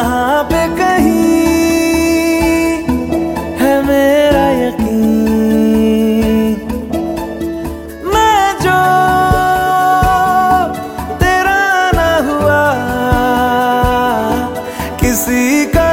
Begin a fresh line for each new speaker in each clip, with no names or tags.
यहाँ पे कहीं है मेरा यकीन। मैं जो तेरा ना हुआ किसी का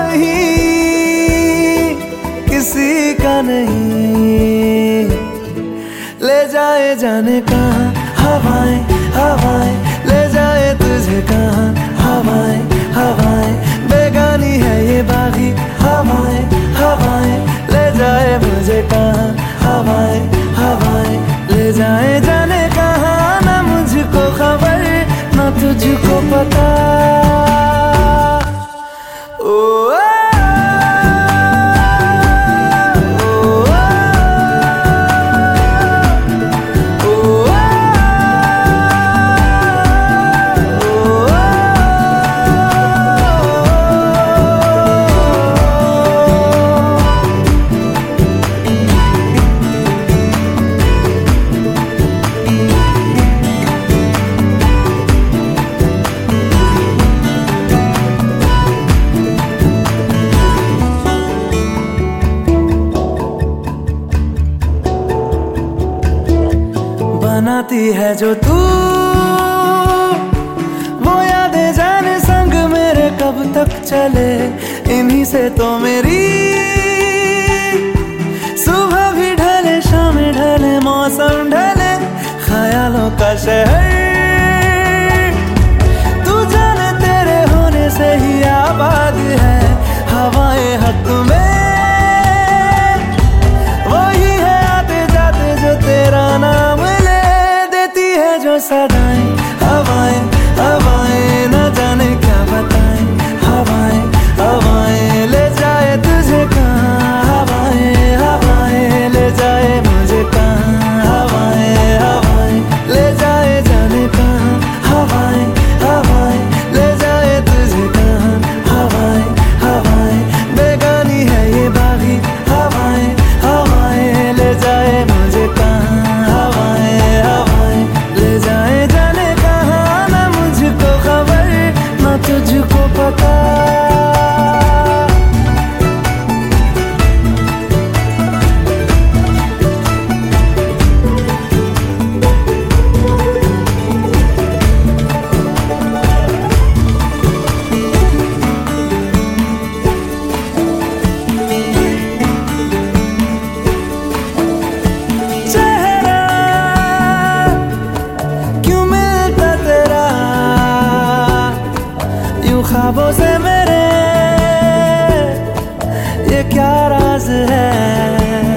नहीं, किसी का नहीं। ले जाए जाने कहाँ हवाएं हवाएं, ले जाए तुझे कहाँ हवाएं हवाएं। बेगानी है ये बागी हवाएं हवाएं, ले जाए मुझे कहाँ हवाएं हवाएं। ले जाए जाने कहाँ, ना मुझको खबर ना तुझको पता। ओ बनाती है जो तू वो यादें, जाने संग मेरे कब तक चले। इन्हीं से तो मेरी सुबह भी ढले, शाम ढले, मौसम ढले, ख्यालों का शहर तू जाने तेरे होने से ही आबाद है। हवाएं हक में वही है आते जाते जो तेरा नाम जो सदाएं। हवाएं हवाएं न जाने क्या बताएं, हवाएं हवाएं ले जाए तुझे कहाँ। हवाएं हवाएं ले जाए मुझे कहाँ। हवाएं हवाएं ले जाए जाने कहाँ। हवाएं हवाएं ले जाए तुझे कहाँ। हवाएं हवाएं बेगानी है ये बागी हवाएं हवाएं, ले जाए मुझे कहाँ। हवाएं हवाएं ले जाए जाने कहाँ, ना मुझको खबर ना तुझको पता। ख्वाबों से मेरे ये क्या राज है।